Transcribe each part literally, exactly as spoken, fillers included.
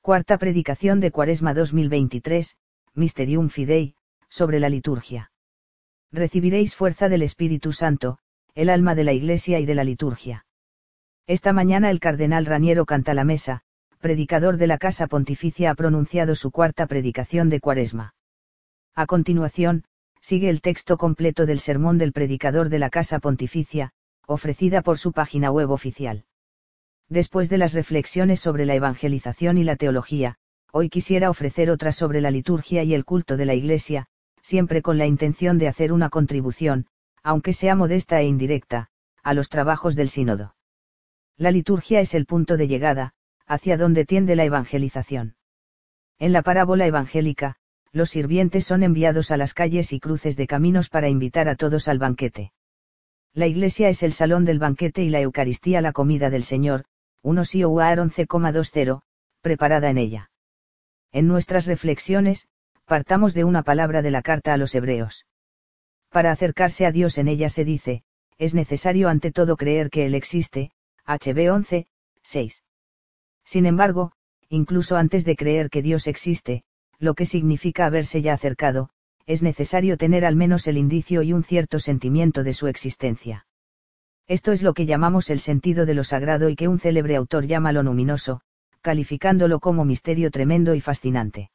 Cuarta predicación de Cuaresma dos mil veintitrés, Mysterium Fidei, sobre la liturgia. Recibiréis fuerza del Espíritu Santo, el alma de la Iglesia y de la liturgia. Esta mañana el cardenal Raniero Cantalamessa, predicador de la Casa Pontificia, ha pronunciado su cuarta predicación de Cuaresma. A continuación, sigue el texto completo del sermón del predicador de la Casa Pontificia, ofrecida por su página web oficial. Después de las reflexiones sobre la evangelización y la teología, hoy quisiera ofrecer otras sobre la liturgia y el culto de la Iglesia, siempre con la intención de hacer una contribución, aunque sea modesta e indirecta, a los trabajos del sínodo. La liturgia es el punto de llegada, hacia donde tiende la evangelización. En la parábola evangélica, los sirvientes son enviados a las calles y cruces de caminos para invitar a todos al banquete. La Iglesia es el salón del banquete y la Eucaristía la comida del Señor, uno Sioar once coma veinte, preparada en ella. En nuestras reflexiones, partamos de una palabra de la carta a los Hebreos. Para acercarse a Dios en ella se dice, es necesario ante todo creer que Él existe, H B once, seis. Sin embargo, incluso antes de creer que Dios existe, lo que significa haberse ya acercado, es necesario tener al menos el indicio y un cierto sentimiento de su existencia. Esto es lo que llamamos el sentido de lo sagrado y que un célebre autor llama lo luminoso, calificándolo como misterio tremendo y fascinante.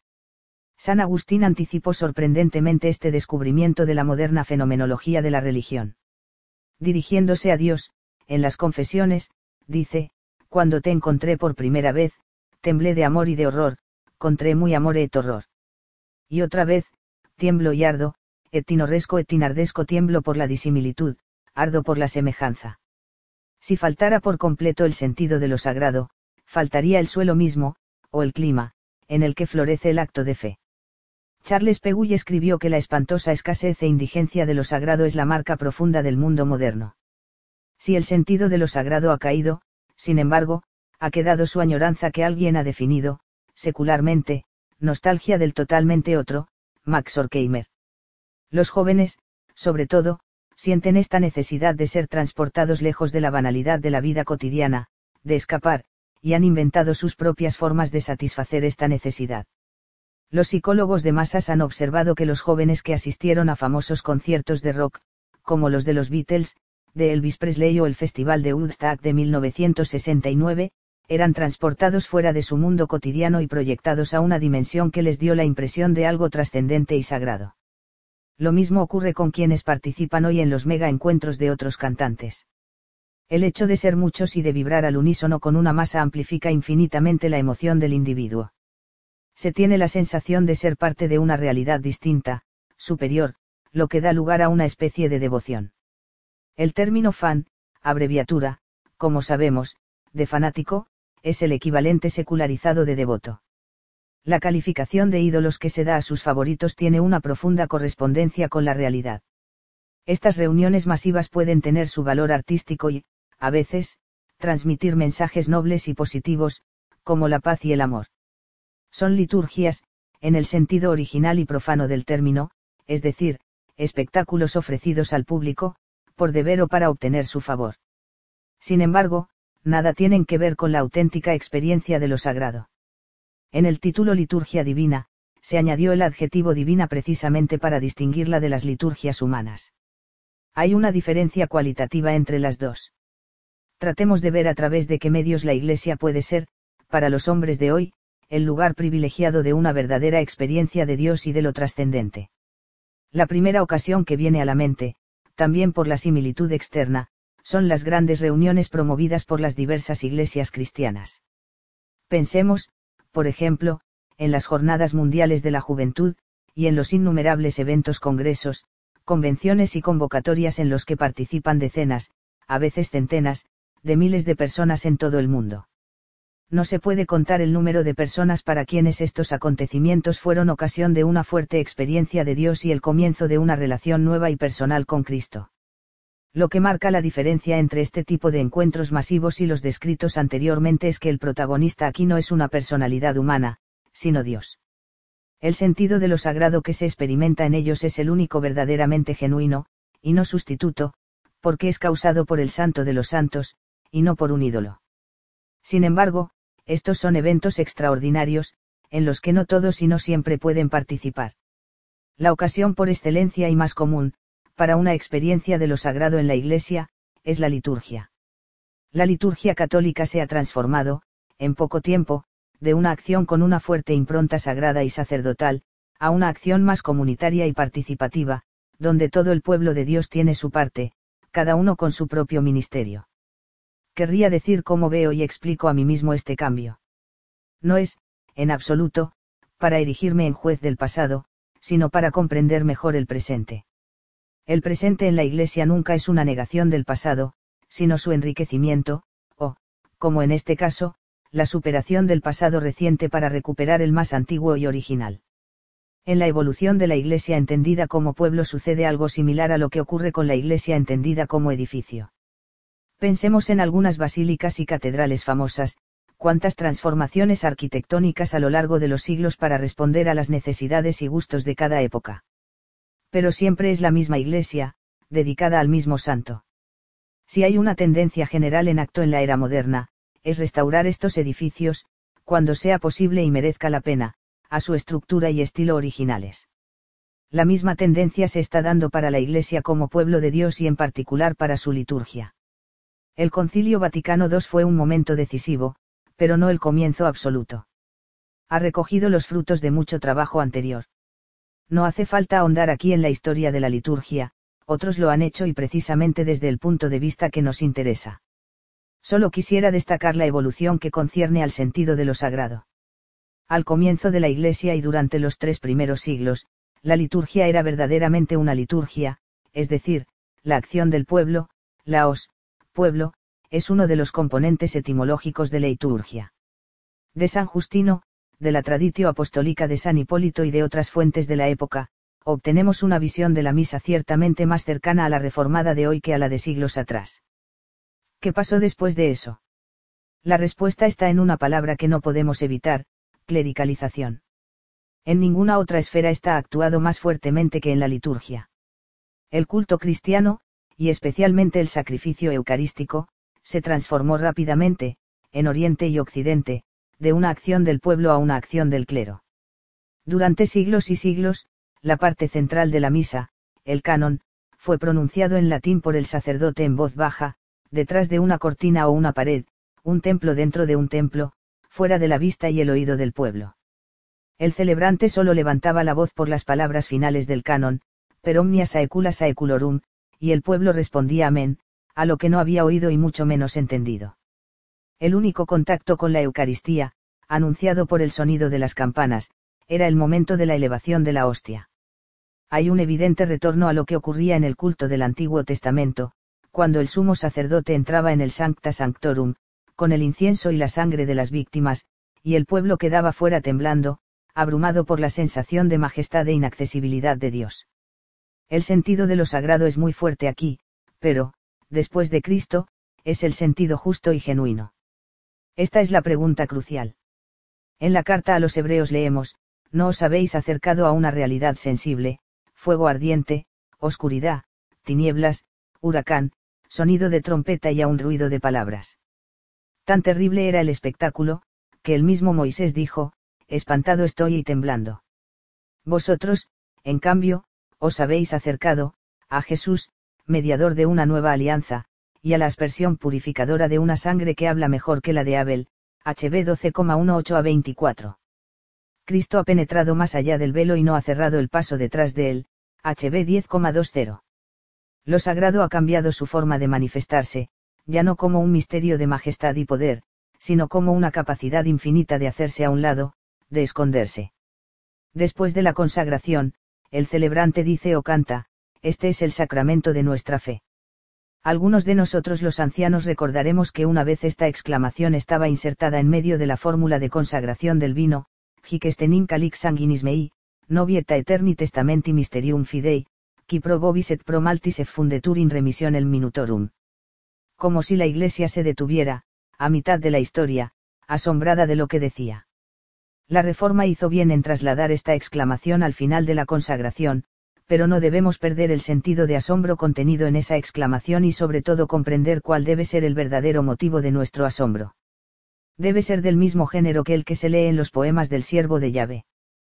San Agustín anticipó sorprendentemente este descubrimiento de la moderna fenomenología de la religión. Dirigiéndose a Dios, en las Confesiones, dice, cuando te encontré por primera vez, temblé de amor y de horror, contré muy amor et horror. Y otra vez, tiemblo y ardo, et tinorresco et tinardesco, tiemblo por la disimilitud, ardo por la semejanza. Si faltara por completo el sentido de lo sagrado, faltaría el suelo mismo, o el clima, en el que florece el acto de fe. Charles Peguy escribió que la espantosa escasez e indigencia de lo sagrado es la marca profunda del mundo moderno. Si el sentido de lo sagrado ha caído, sin embargo, ha quedado su añoranza que alguien ha definido, secularmente, nostalgia del totalmente otro, Max Horkheimer. Los jóvenes, sobre todo, sienten esta necesidad de ser transportados lejos de la banalidad de la vida cotidiana, de escapar, y han inventado sus propias formas de satisfacer esta necesidad. Los psicólogos de masas han observado que los jóvenes que asistieron a famosos conciertos de rock, como los de los Beatles, de Elvis Presley o el Festival de Woodstock de mil novecientos sesenta y nueve, eran transportados fuera de su mundo cotidiano y proyectados a una dimensión que les dio la impresión de algo trascendente y sagrado. Lo mismo ocurre con quienes participan hoy en los mega encuentros de otros cantantes. El hecho de ser muchos y de vibrar al unísono con una masa amplifica infinitamente la emoción del individuo. Se tiene la sensación de ser parte de una realidad distinta, superior, lo que da lugar a una especie de devoción. El término fan, abreviatura, como sabemos, de fanático, es el equivalente secularizado de devoto. La calificación de ídolos que se da a sus favoritos tiene una profunda correspondencia con la realidad. Estas reuniones masivas pueden tener su valor artístico y, a veces, transmitir mensajes nobles y positivos, como la paz y el amor. Son liturgias, en el sentido original y profano del término, es decir, espectáculos ofrecidos al público, por deber o para obtener su favor. Sin embargo, nada tienen que ver con la auténtica experiencia de lo sagrado. En el título Liturgia Divina, se añadió el adjetivo divina precisamente para distinguirla de las liturgias humanas. Hay una diferencia cualitativa entre las dos. Tratemos de ver a través de qué medios la Iglesia puede ser, para los hombres de hoy, el lugar privilegiado de una verdadera experiencia de Dios y de lo trascendente. La primera ocasión que viene a la mente, también por la similitud externa, son las grandes reuniones promovidas por las diversas iglesias cristianas. Pensemos, por ejemplo, en las Jornadas Mundiales de la Juventud, y en los innumerables eventos, congresos, convenciones y convocatorias en los que participan decenas, a veces centenas, de miles de personas en todo el mundo. No se puede contar el número de personas para quienes estos acontecimientos fueron ocasión de una fuerte experiencia de Dios y el comienzo de una relación nueva y personal con Cristo. Lo que marca la diferencia entre este tipo de encuentros masivos y los descritos anteriormente es que el protagonista aquí no es una personalidad humana, sino Dios. El sentido de lo sagrado que se experimenta en ellos es el único verdaderamente genuino, y no sustituto, porque es causado por el Santo de los Santos, y no por un ídolo. Sin embargo, estos son eventos extraordinarios, en los que no todos y no siempre pueden participar. La ocasión por excelencia y más común, para una experiencia de lo sagrado en la Iglesia, es la liturgia. La liturgia católica se ha transformado, en poco tiempo, de una acción con una fuerte impronta sagrada y sacerdotal, a una acción más comunitaria y participativa, donde todo el pueblo de Dios tiene su parte, cada uno con su propio ministerio. Querría decir cómo veo y explico a mí mismo este cambio. No es, en absoluto, para erigirme en juez del pasado, sino para comprender mejor el presente. El presente en la Iglesia nunca es una negación del pasado, sino su enriquecimiento, o, como en este caso, la superación del pasado reciente para recuperar el más antiguo y original. En la evolución de la Iglesia entendida como pueblo sucede algo similar a lo que ocurre con la Iglesia entendida como edificio. Pensemos en algunas basílicas y catedrales famosas, cuántas transformaciones arquitectónicas a lo largo de los siglos para responder a las necesidades y gustos de cada época. Pero siempre es la misma Iglesia, dedicada al mismo santo. Si hay una tendencia general en acto en la era moderna, es restaurar estos edificios, cuando sea posible y merezca la pena, a su estructura y estilo originales. La misma tendencia se está dando para la Iglesia como pueblo de Dios y en particular para su liturgia. El Concilio Vaticano segundo fue un momento decisivo, pero no el comienzo absoluto. Ha recogido los frutos de mucho trabajo anterior. No hace falta ahondar aquí en la historia de la liturgia, otros lo han hecho y precisamente desde el punto de vista que nos interesa. Solo quisiera destacar la evolución que concierne al sentido de lo sagrado. Al comienzo de la Iglesia y durante los tres primeros siglos, la liturgia era verdaderamente una liturgia, es decir, la acción del pueblo, laos, pueblo, es uno de los componentes etimológicos de la liturgia. De San Justino, de la Traditio Apostólica de San Hipólito y de otras fuentes de la época, obtenemos una visión de la misa ciertamente más cercana a la reformada de hoy que a la de siglos atrás. ¿Qué pasó después de eso? La respuesta está en una palabra que no podemos evitar: clericalización. En ninguna otra esfera está actuado más fuertemente que en la liturgia. El culto cristiano, y especialmente el sacrificio eucarístico, se transformó rápidamente, en Oriente y Occidente, de una acción del pueblo a una acción del clero. Durante siglos y siglos, la parte central de la misa, el canon, fue pronunciado en latín por el sacerdote en voz baja, detrás de una cortina o una pared, un templo dentro de un templo, fuera de la vista y el oído del pueblo. El celebrante solo levantaba la voz por las palabras finales del canon, per omnia saecula saeculorum, y el pueblo respondía amén, a lo que no había oído y mucho menos entendido. El único contacto con la Eucaristía, anunciado por el sonido de las campanas, era el momento de la elevación de la hostia. Hay un evidente retorno a lo que ocurría en el culto del Antiguo Testamento, cuando el sumo sacerdote entraba en el Sancta Sanctorum, con el incienso y la sangre de las víctimas, y el pueblo quedaba fuera temblando, abrumado por la sensación de majestad e inaccesibilidad de Dios. El sentido de lo sagrado es muy fuerte aquí, pero, después de Cristo, es el sentido justo y genuino. Esta es la pregunta crucial. En la carta a los Hebreos leemos: no os habéis acercado a una realidad sensible, fuego ardiente, oscuridad, tinieblas, huracán, sonido de trompeta y aún ruido de palabras. Tan terrible era el espectáculo, que el mismo Moisés dijo: espantado estoy y temblando. Vosotros, en cambio, os habéis acercado a Jesús, mediador de una nueva alianza, y a la aspersión purificadora de una sangre que habla mejor que la de Abel, H B doce dieciocho a veinticuatro. Cristo ha penetrado más allá del velo y no ha cerrado el paso detrás de él, H B diez veinte. Lo sagrado ha cambiado su forma de manifestarse, ya no como un misterio de majestad y poder, sino como una capacidad infinita de hacerse a un lado, de esconderse. Después de la consagración, el celebrante dice o canta: este es el sacramento de nuestra fe. Algunos de nosotros los ancianos recordaremos que una vez esta exclamación estaba insertada en medio de la fórmula de consagración del vino: hic est enim calix sanguinis mei, novieta eterni testamenti mysterium fidei, qui pro vobis et pro maltis effundetur in remissionem minutorum. Como si la Iglesia se detuviera, a mitad de la historia, asombrada de lo que decía. La Reforma hizo bien en trasladar esta exclamación al final de la consagración, pero no debemos perder el sentido de asombro contenido en esa exclamación y sobre todo comprender cuál debe ser el verdadero motivo de nuestro asombro. Debe ser del mismo género que el que se lee en los poemas del siervo de Yahvé.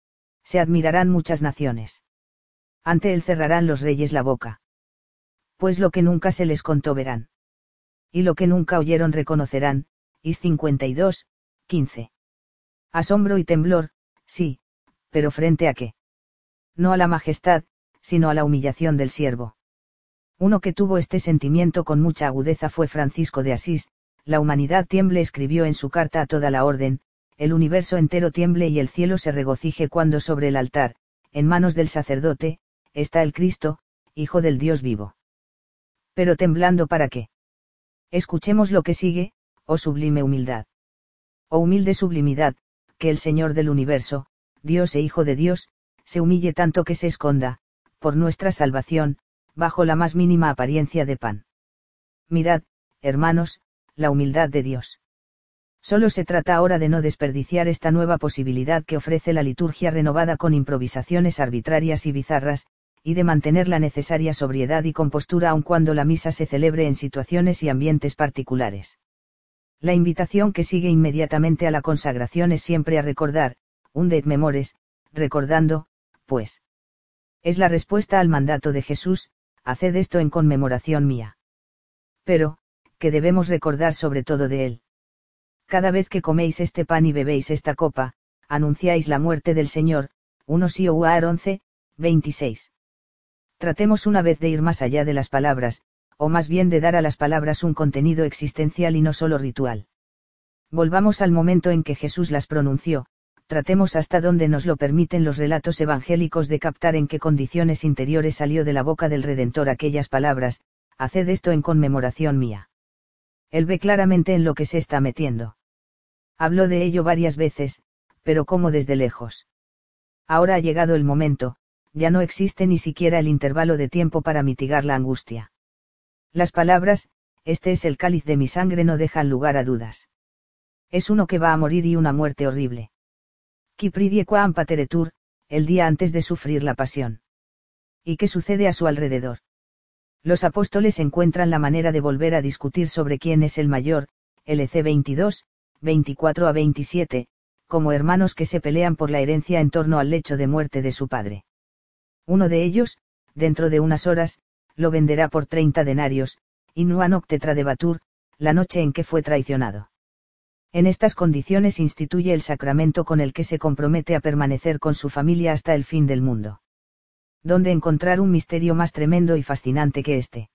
Se admirarán muchas naciones. Ante él cerrarán los reyes la boca. Pues lo que nunca se les contó verán. Y lo que nunca oyeron reconocerán. Is cincuenta y dos, quince. Asombro y temblor, sí, pero ¿frente a qué? No a la majestad, sino a la humillación del siervo. Uno que tuvo este sentimiento con mucha agudeza fue Francisco de Asís. La humanidad tiemble, escribió en su carta a toda la orden, el universo entero tiemble y el cielo se regocije cuando sobre el altar, en manos del sacerdote, está el Cristo, Hijo del Dios vivo. Pero temblando ¿para qué? Escuchemos lo que sigue, oh sublime humildad. Oh humilde sublimidad, que el Señor del universo, Dios e Hijo de Dios, se humille tanto que se esconda, por nuestra salvación, bajo la más mínima apariencia de pan. Mirad, hermanos, la humildad de Dios. Solo se trata ahora de no desperdiciar esta nueva posibilidad que ofrece la liturgia renovada con improvisaciones arbitrarias y bizarras, y de mantener la necesaria sobriedad y compostura aun cuando la misa se celebre en situaciones y ambientes particulares. La invitación que sigue inmediatamente a la consagración es siempre a recordar, unde et memores, recordando, pues. Es la respuesta al mandato de Jesús, haced esto en conmemoración mía. Pero, ¿qué debemos recordar sobre todo de él? Cada vez que coméis este pan y bebéis esta copa, anunciáis la muerte del Señor. uno Sioar once, veintiséis. Tratemos una vez de ir más allá de las palabras, o más bien de dar a las palabras un contenido existencial y no solo ritual. Volvamos al momento en que Jesús las pronunció, tratemos hasta donde nos lo permiten los relatos evangélicos de captar en qué condiciones interiores salió de la boca del Redentor aquellas palabras, haced esto en conmemoración mía. Él ve claramente en lo que se está metiendo. Habló de ello varias veces, pero como desde lejos. Ahora ha llegado el momento, ya no existe ni siquiera el intervalo de tiempo para mitigar la angustia. Las palabras, este es el cáliz de mi sangre, no dejan lugar a dudas. Es uno que va a morir y una muerte horrible. Qui pridie quam pateretur, el día antes de sufrir la pasión. ¿Y qué sucede a su alrededor? Los apóstoles encuentran la manera de volver a discutir sobre quién es el mayor, L C veintidós, veinticuatro a veintisiete, como hermanos que se pelean por la herencia en torno al lecho de muerte de su padre. Uno de ellos, dentro de unas horas, lo venderá por treinta denarios, in una nocte tradebatur, la noche en que fue traicionado. En estas condiciones instituye el sacramento con el que se compromete a permanecer con su familia hasta el fin del mundo. ¿Dónde encontrar un misterio más tremendo y fascinante que este?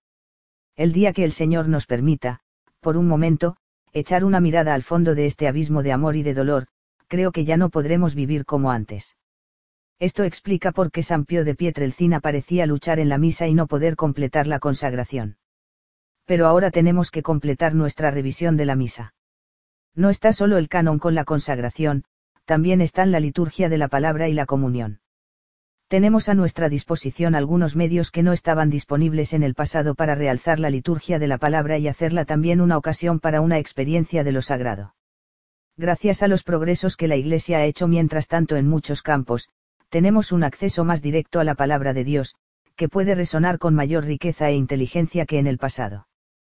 El día que el Señor nos permita, por un momento, echar una mirada al fondo de este abismo de amor y de dolor, creo que ya no podremos vivir como antes. Esto explica por qué San Pío de Pietrelcina parecía luchar en la misa y no poder completar la consagración. Pero ahora tenemos que completar nuestra revisión de la misa. No está solo el canon con la consagración, también están la liturgia de la palabra y la comunión. Tenemos a nuestra disposición algunos medios que no estaban disponibles en el pasado para realzar la liturgia de la palabra y hacerla también una ocasión para una experiencia de lo sagrado. Gracias a los progresos que la Iglesia ha hecho mientras tanto en muchos campos, tenemos un acceso más directo a la palabra de Dios, que puede resonar con mayor riqueza e inteligencia que en el pasado.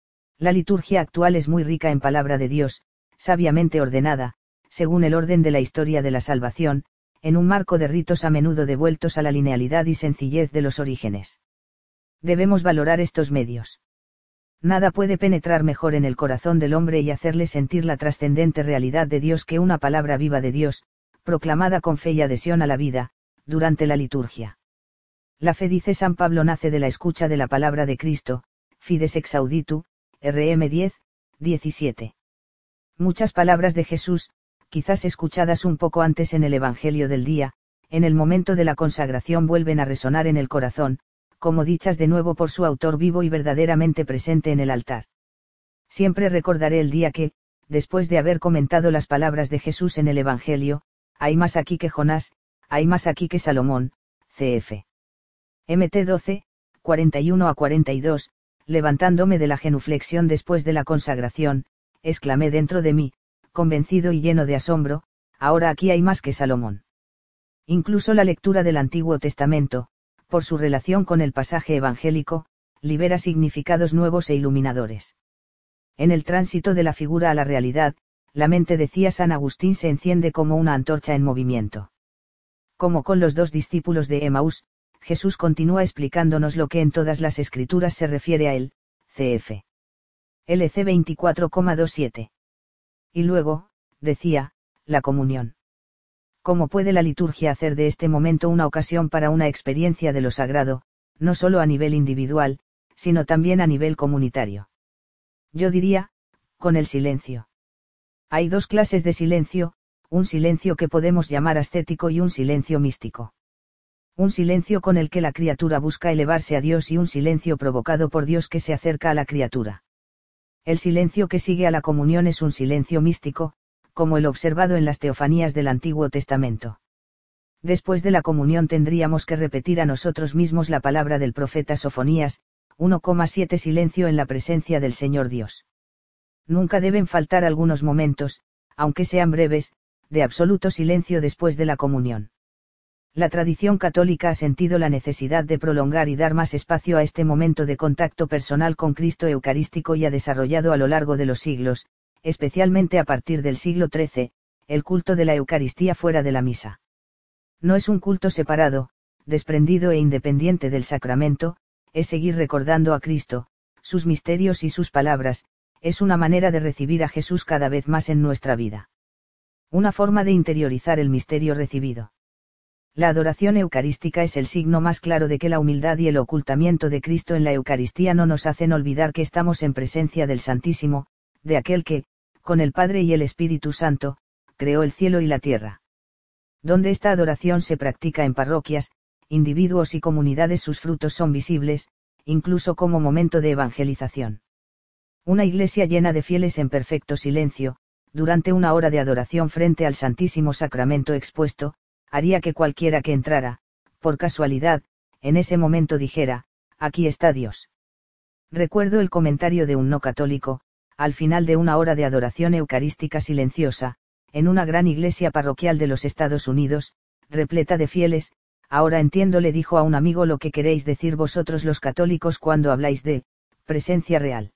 La liturgia actual es muy rica en palabra de Dios, sabiamente ordenada, según el orden de la historia de la salvación, en un marco de ritos a menudo devueltos a la linealidad y sencillez de los orígenes. Debemos valorar estos medios. Nada puede penetrar mejor en el corazón del hombre y hacerle sentir la trascendente realidad de Dios que una palabra viva de Dios, proclamada con fe y adhesión a la vida, durante la liturgia. La fe, dice San Pablo, nace de la escucha de la palabra de Cristo, Fides ex auditu, R M diez, diecisiete. Muchas palabras de Jesús, quizás escuchadas un poco antes en el Evangelio del día, en el momento de la consagración vuelven a resonar en el corazón, como dichas de nuevo por su autor vivo y verdaderamente presente en el altar. Siempre recordaré el día que, después de haber comentado las palabras de Jesús en el Evangelio, hay más aquí que Jonás, hay más aquí que Salomón, cf. M T doce, cuarenta y uno a cuarenta y dos, levantándome de la genuflexión después de la consagración, exclamé dentro de mí, convencido y lleno de asombro, ahora aquí hay más que Salomón. Incluso la lectura del Antiguo Testamento, por su relación con el pasaje evangélico, libera significados nuevos e iluminadores. En el tránsito de la figura a la realidad, la mente, decía San Agustín, se enciende como una antorcha en movimiento. Como con los dos discípulos de Emaús, Jesús continúa explicándonos lo que en todas las escrituras se refiere a él, cf. L C veinticuatro coma veintisiete. Y luego, decía, la comunión. ¿Cómo puede la liturgia hacer de este momento una ocasión para una experiencia de lo sagrado, no solo a nivel individual, sino también a nivel comunitario? Yo diría, con el silencio. Hay dos clases de silencio, un silencio que podemos llamar ascético y un silencio místico. Un silencio con el que la criatura busca elevarse a Dios y un silencio provocado por Dios que se acerca a la criatura. El silencio que sigue a la comunión es un silencio místico, como el observado en las teofanías del Antiguo Testamento. Después de la comunión tendríamos que repetir a nosotros mismos la palabra del profeta Sofonías, uno coma siete Silencio en la presencia del Señor Dios. Nunca deben faltar algunos momentos, aunque sean breves, de absoluto silencio después de la comunión. La tradición católica ha sentido la necesidad de prolongar y dar más espacio a este momento de contacto personal con Cristo eucarístico y ha desarrollado a lo largo de los siglos, especialmente a partir del siglo trece, el culto de la Eucaristía fuera de la misa. No es un culto separado, desprendido e independiente del sacramento, es seguir recordando a Cristo, sus misterios y sus palabras, es una manera de recibir a Jesús cada vez más en nuestra vida. Una forma de interiorizar el misterio recibido. La adoración eucarística es el signo más claro de que la humildad y el ocultamiento de Cristo en la Eucaristía no nos hacen olvidar que estamos en presencia del Santísimo, de aquel que, con el Padre y el Espíritu Santo, creó el cielo y la tierra. Donde esta adoración se practica en parroquias, individuos y comunidades, sus frutos son visibles, incluso como momento de evangelización. Una iglesia llena de fieles en perfecto silencio, durante una hora de adoración frente al Santísimo Sacramento expuesto, haría que cualquiera que entrara, por casualidad, en ese momento dijera, aquí está Dios. Recuerdo el comentario de un no católico, al final de una hora de adoración eucarística silenciosa, en una gran iglesia parroquial de los Estados Unidos, repleta de fieles: ahora entiendo, le dijo a un amigo, lo que queréis decir vosotros los católicos cuando habláis de presencia real.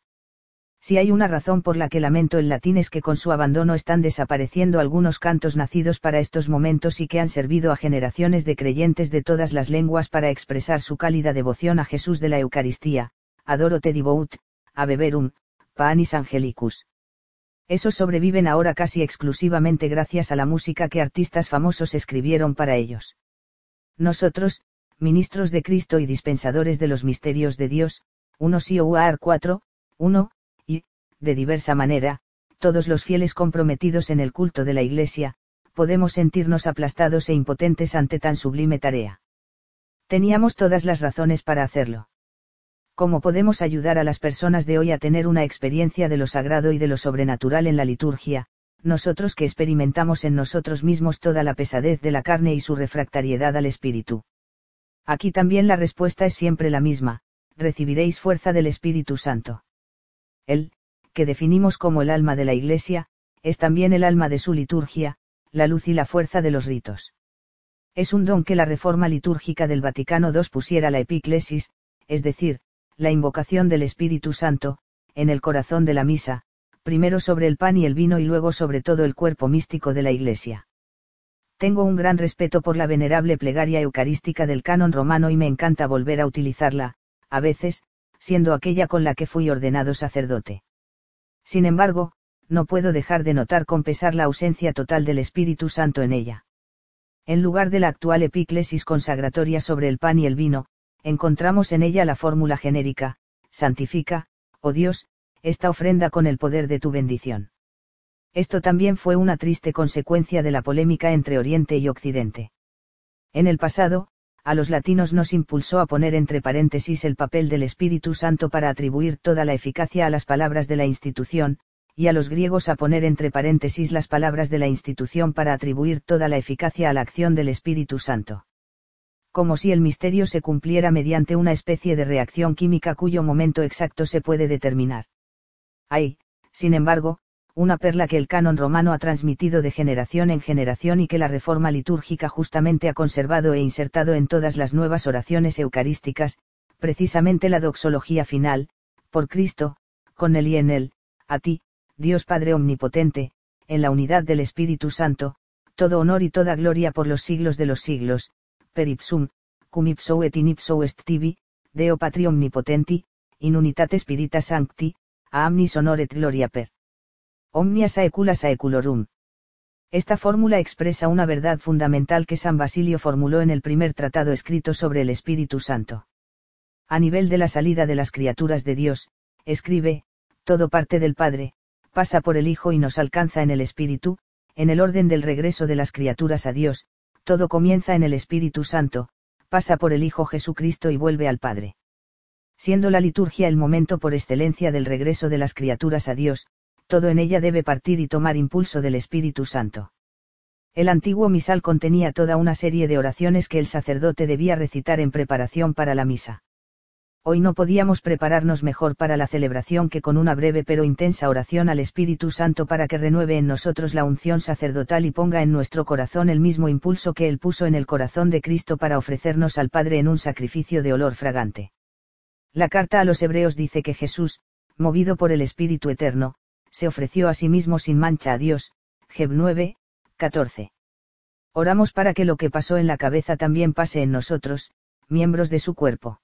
Si hay una razón por la que lamento el latín es que con su abandono están desapareciendo algunos cantos nacidos para estos momentos y que han servido a generaciones de creyentes de todas las lenguas para expresar su cálida devoción a Jesús de la Eucaristía, adoro te devout, abeverum, panis angelicus. Esos sobreviven ahora casi exclusivamente gracias a la música que artistas famosos escribieron para ellos. Nosotros, ministros de Cristo y dispensadores de los misterios de Dios, uno sí o ar cuatro, uno, y, de diversa manera, todos los fieles comprometidos en el culto de la Iglesia, podemos sentirnos aplastados e impotentes ante tan sublime tarea. Teníamos todas las razones para hacerlo. ¿Cómo podemos ayudar a las personas de hoy a tener una experiencia de lo sagrado y de lo sobrenatural en la liturgia, nosotros que experimentamos en nosotros mismos toda la pesadez de la carne y su refractariedad al Espíritu? Aquí también la respuesta es siempre la misma: recibiréis fuerza del Espíritu Santo. Él, que definimos como el alma de la Iglesia, es también el alma de su liturgia, la luz y la fuerza de los ritos. Es un don que la reforma litúrgica del Vaticano segundo pusiera la epíclesis, es decir, la invocación del Espíritu Santo, en el corazón de la misa, primero sobre el pan y el vino y luego sobre todo el cuerpo místico de la Iglesia. Tengo un gran respeto por la venerable plegaria eucarística del canon romano y me encanta volver a utilizarla, a veces, siendo aquella con la que fui ordenado sacerdote. Sin embargo, no puedo dejar de notar con pesar la ausencia total del Espíritu Santo en ella. En lugar de la actual epíclesis consagratoria sobre el pan y el vino, encontramos en ella la fórmula genérica: santifica, oh Dios, esta ofrenda con el poder de tu bendición. Esto también fue una triste consecuencia de la polémica entre Oriente y Occidente. En el pasado, a los latinos nos impulsó a poner entre paréntesis el papel del Espíritu Santo para atribuir toda la eficacia a las palabras de la institución, y a los griegos a poner entre paréntesis las palabras de la institución para atribuir toda la eficacia a la acción del Espíritu Santo. Como si el misterio se cumpliera mediante una especie de reacción química cuyo momento exacto se puede determinar. Hay, sin embargo, una perla que el canon romano ha transmitido de generación en generación y que la reforma litúrgica justamente ha conservado e insertado en todas las nuevas oraciones eucarísticas, precisamente la doxología final: por Cristo, con él y en él, a ti, Dios Padre omnipotente, en la unidad del Espíritu Santo, todo honor y toda gloria por los siglos de los siglos, per ipsum, cum ipso et in ipso est tibi, Deo Patri Omnipotenti, in unitate Spiritas Sancti, a omnis honor et gloria per omnia saecula saeculorum. Esta fórmula expresa una verdad fundamental que San Basilio formuló en el primer tratado escrito sobre el Espíritu Santo. A nivel de la salida de las criaturas de Dios, escribe, todo parte del Padre, pasa por el Hijo y nos alcanza en el Espíritu, en el orden del regreso de las criaturas a Dios, todo comienza en el Espíritu Santo, pasa por el Hijo Jesucristo y vuelve al Padre. Siendo la liturgia el momento por excelencia del regreso de las criaturas a Dios, todo en ella debe partir y tomar impulso del Espíritu Santo. El antiguo misal contenía toda una serie de oraciones que el sacerdote debía recitar en preparación para la misa. Hoy no podíamos prepararnos mejor para la celebración que con una breve pero intensa oración al Espíritu Santo para que renueve en nosotros la unción sacerdotal y ponga en nuestro corazón el mismo impulso que Él puso en el corazón de Cristo para ofrecernos al Padre en un sacrificio de olor fragante. La carta a los Hebreos dice que Jesús, movido por el Espíritu Eterno, se ofreció a sí mismo sin mancha a Dios, Heb nueve, catorce. Oramos para que lo que pasó en la cabeza también pase en nosotros, miembros de su cuerpo.